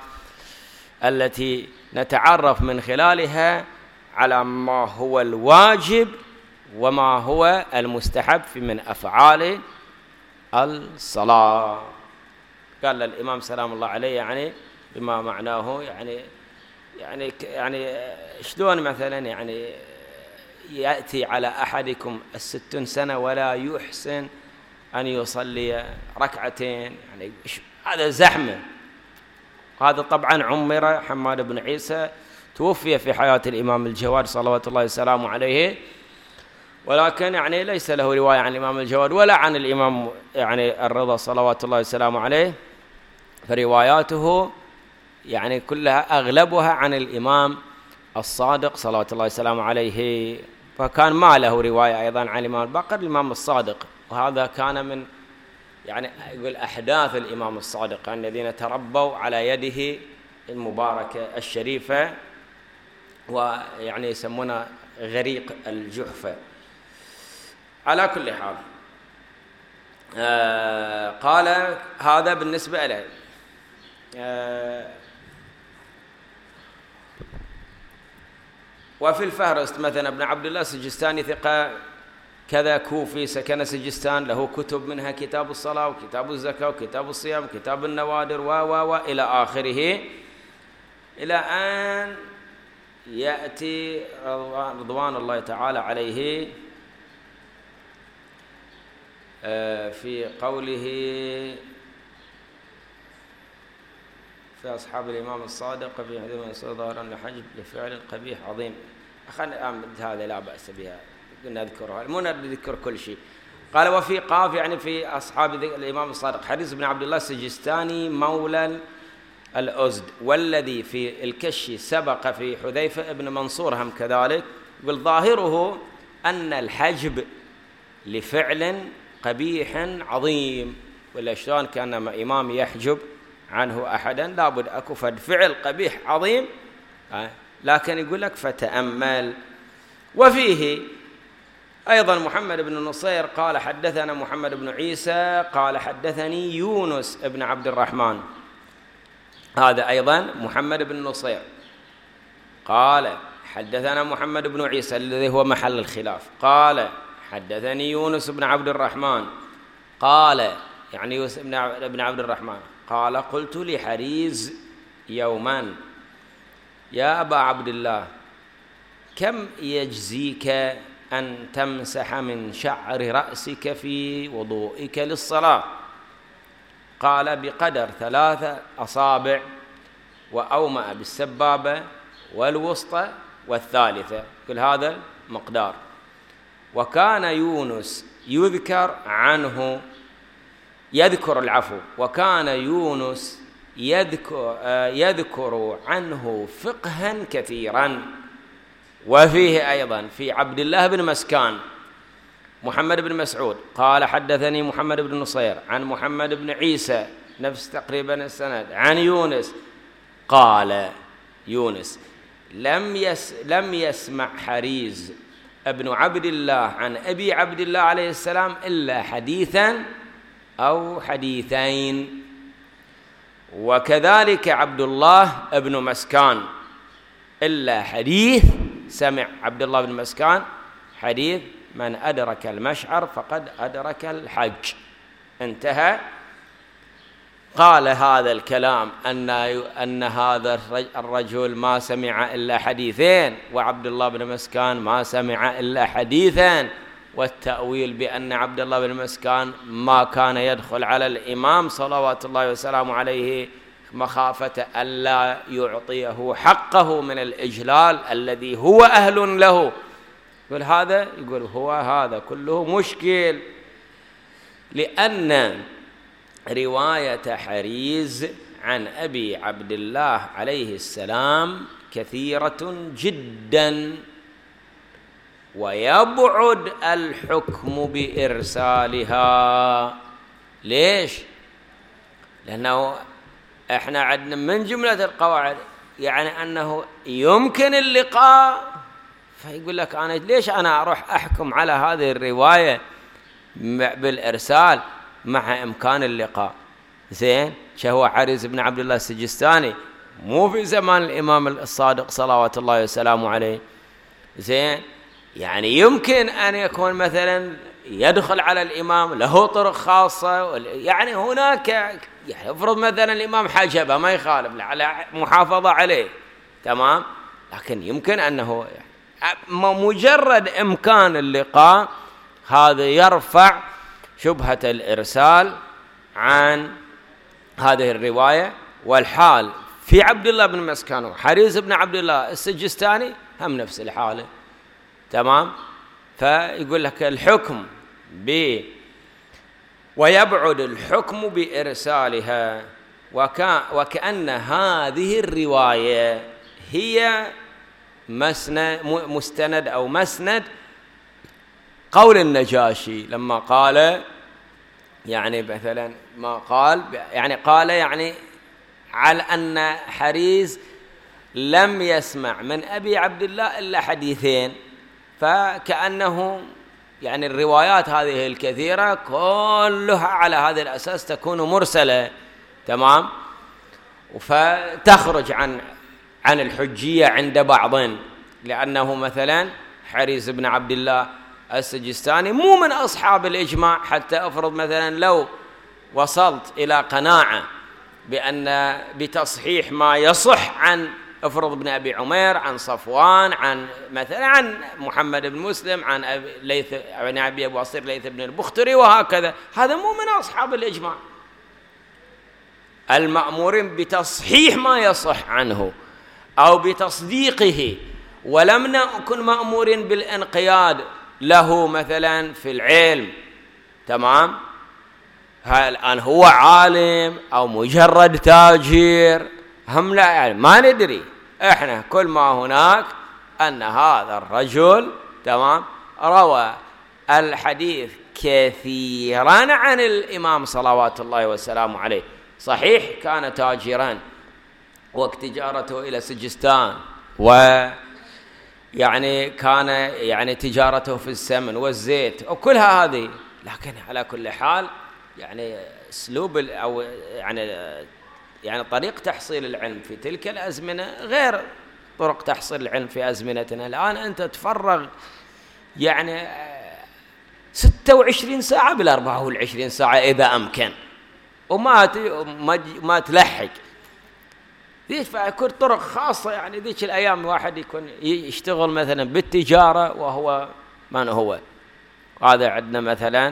التي نتعرف من خلالها على ما هو الواجب وما هو المستحب في من أفعال الصلاة. قال الإمام سلام الله عليه يعني بما معناه يعني يعني يعني شلون مثلا يعني يأتي على أحدكم الستون سنة ولا يحسن أن يصلي ركعتين، يعني هذا زحمة. هذا طبعا عمر حماد بن عيسى، توفي في حياة الإمام الجواد صلوات الله وسلامه عليه، ولكن يعني ليس له رواية عن الإمام الجواد ولا عن الإمام يعني الرضا صلوات الله وسلامه عليه. فرواياته يعني كلها أغلبها عن الإمام الصادق صلوات الله وسلامه عليه. فكان ما له رواية أيضا عن الإمام الباقر الإمام الصادق، وهذا كان من يعني يقول أحداث الإمام الصادق الذين تربوا على يده المباركة الشريفة، ويعني يسمونه غريق الجحفة. على كل حال آه قال هذا بالنسبة له. آه وفي الفهرست مثلا ابن عبد الله السجستاني ثقة كذا كوفي سكن سجستان، له كتب منها كتاب الصلاة وكتاب الزكاة وكتاب الصيام وكتاب النوادر و و وإلى آخره، إلى أن يأتي رضوان الله تعالى عليه في قوله في أصحاب الإمام الصادق في حديث من صدر الحجب لفعل قبيح عظيم. خلنا أمد هذا لا بأس بها، قلنا نذكرها مو نذكر كل شيء. قال وفي قاف يعني في أصحاب الإمام الصادق حديث ابن عبد الله السجستاني مولى الأزد، والذي في الكشي سبق في حذيفة ابن منصور هم كذلك. يقول ظاهره أن الحجب لفعل قبيح عظيم، ولا شلون كان إمام يحجب عنه أحدا لابد أكو فعل قبيح عظيم. لكن يقول لك فتأمل. وفيه أيضا محمد بن نصير قال حدثنا محمد بن عيسى قال حدثني يونس بن عبد الرحمن، هذا أيضا محمد بن نصير قال حدثنا محمد بن عيسى الذي هو محل الخلاف، قال حدثني يونس بن عبد الرحمن قال يعني يونس بن عبد الرحمن قال قلت لحريز يوما يا أبا عبد الله كم يجزيك أن تمسح من شعر رأسك في وضوئك للصلاة؟ قال بقدر ثلاثة أصابع، وأومأ بالسبابة والوسطى والثالثة، كل هذا مقدار. وكان يونس يذكر عنه يذكر العفو وكان يونس يذكر, يذكر عنه فقها كثيرا. وفيه أيضا في عبد الله بن مسكان محمد بن مسعود قال حدثني محمد بن نصير عن محمد بن عيسى نفس تقريبا السند عن يونس قال يونس لم يس لم يسمع حريز ابن عبد الله عن أبي عبد الله عليه السلام إلا حديثا أو حديثين. وكذلك عبد الله بن مسكان إلا حديث سمع عبد الله بن مسكان حديث من أدرك المشعر فقد أدرك الحج، انتهى. قال هذا الكلام أن أن هذا الرجل ما سمع إلا حديثين، وعبد الله بن مسكان ما سمع إلا حديثا، والتأويل بأن عبد الله بن مسكان ما كان يدخل على الإمام صلوات الله وسلامه عليه مخافة ألا يعطيه حقه من الإجلال الذي هو أهل له. يقول هذا يقول هو هذا كله مشكل، لأن رواية حريز عن أبي عبد الله عليه السلام كثيرة جدا، ويبعد الحكم بإرسالها. ليش؟ لأنه إحنا عندنا من جملة القواعد يعني أنه يمكن اللقاء، فيقول لك أنا ليش أنا أروح أحكم على هذه الرواية بالإرسال مع إمكان اللقاء؟ زين، شهو حريز بن عبد الله السجستاني مو في زمان الإمام الصادق صلوات الله وسلامه عليه، زين، يعني يمكن أن يكون مثلا يدخل على الإمام له طرق خاصة، يعني هناك يعني افرض مثلا الإمام حجبه ما يخالف على محافظة عليه، تمام، لكن يمكن أنه مجرد إمكان اللقاء هذا يرفع شبهة الإرسال عن هذه الرواية. والحال في عبد الله بن مسكان وحريز بن عبد الله السجستاني هم نفس الحالة، تمام. فيقول لك الحكم ب ويبعد الحكم بإرسالها، وكا وكأن هذه الرواية هي مسند مستند أو مسند قول النجاشي لما قال، يعني مثلا ما قال يعني قال يعني على أن حريز لم يسمع من أبي عبد الله إلا حديثين، فكأنه يعني الروايات هذه الكثيرة كلها على هذا الأساس تكون مرسلة، تمام، فتخرج عن عن الحجية عند بعض، لأنه مثلا حريز بن عبد الله السجستاني مو من أصحاب الإجماع، حتى أفرض مثلا لو وصلت إلى قناعة بأن بتصحيح ما يصح عن افرض ابن أبي عمير عن صفوان عن مثلا عن محمد بن مسلم عن أبي ليث عن أبي أبو عصير ليث بن البختري وهكذا، هذا مو من أصحاب الإجماع، المأمورين بتصحيح ما يصح عنه أو بتصديقه، ولم نكن مأمورين بالانقياد له مثلا في العلم، تمام. هل الآن هو عالم أو مجرد تاجر هم لا يعني ما ندري، احنا كل ما هناك أن هذا الرجل، تمام، روى الحديث كثيرا عن الإمام صلوات الله وسلامه عليه. صحيح كان تاجرا وقت تجارته إلى سجستان، ويعني كان يعني تجارته في السمن والزيت وكل هذه، لكن على كل حال يعني اسلوب او يعني يعني طريق تحصيل العلم في تلك الازمنه غير طرق تحصيل العلم في ازمنتنا الان. انت تفرغ يعني ستة وعشرين ساعه بالأربعة والعشرين ساعه اذا امكن، وما ما تلحق ذيك، فيكون طرق خاصه. يعني ذيك الايام واحد يكون يشتغل مثلا بالتجاره وهو من هو. هذا عندنا مثلا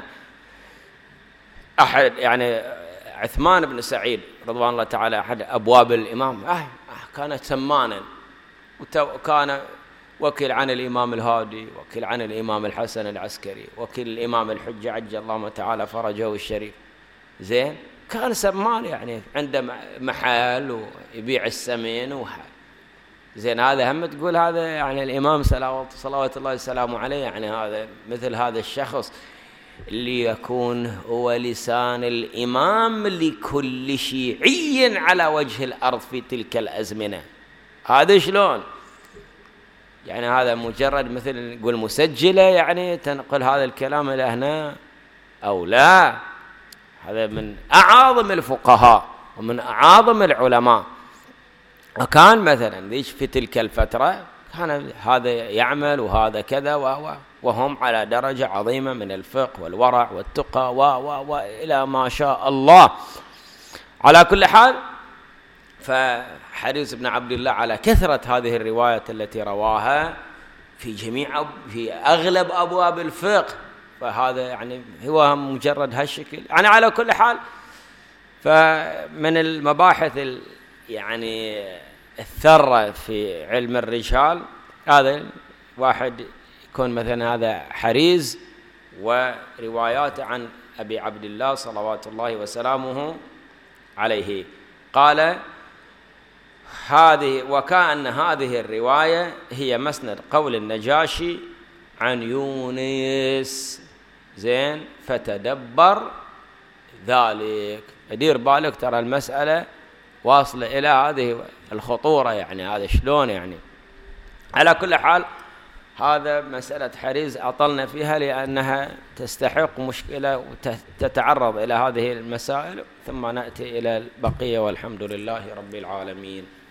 أحد يعني عثمان بن سعيد رضوان الله تعالى أحد أبواب الإمام، آه كان سمانا وكان وكل عن الإمام الهادي، وكل عن الإمام الحسن العسكري، وكل الإمام الحجة عجل الله تعالى فرجه الشريف. زين، كان سمان يعني عنده محل ويبيع السمين وحال. زين، هذا هم تقول هذا يعني الإمام صلوات الله وسلامه عليه، يعني هذا مثل هذا الشخص اللي يكون هو لسان الإمام لكل شيعي على وجه الأرض في تلك الأزمنة. هذا شلون؟ يعني هذا مجرد مثل نقول مسجلة يعني تنقل هذا الكلام إلى هنا أو لا؟ هذا من أعظم الفقهاء ومن أعظم العلماء. وكان مثلا ليش في تلك الفترة كان هذا يعمل وهذا كذا، وهم على درجة عظيمة من الفقه والورع والتقى و و وإلى ما شاء الله. على كل حال، فحريص بن عبد الله على كثرة هذه الروايات التي رواها في جميع في أغلب أبواب الفقه، فهذا يعني هو مجرد هالشكل. يعني على كل حال، فمن المباحث يعني الثرة في علم الرجال هذا واحد يكون مثلا هذا حريز وروايات عن أبي عبد الله صلوات الله وسلامه عليه. قال هذه وكأن هذه الرواية هي مسند قول النجاشي عن يونس. زين، فتدبر ذلك. دير بالك، ترى المسألة واصلة إلى هذه الخطورة، يعني هذا شلون يعني. على كل حال، هذا مسألة حريز أطلنا فيها لأنها تستحق مشكلة وتتعرض إلى هذه المسائل، ثم نأتي إلى البقية، والحمد لله رب العالمين.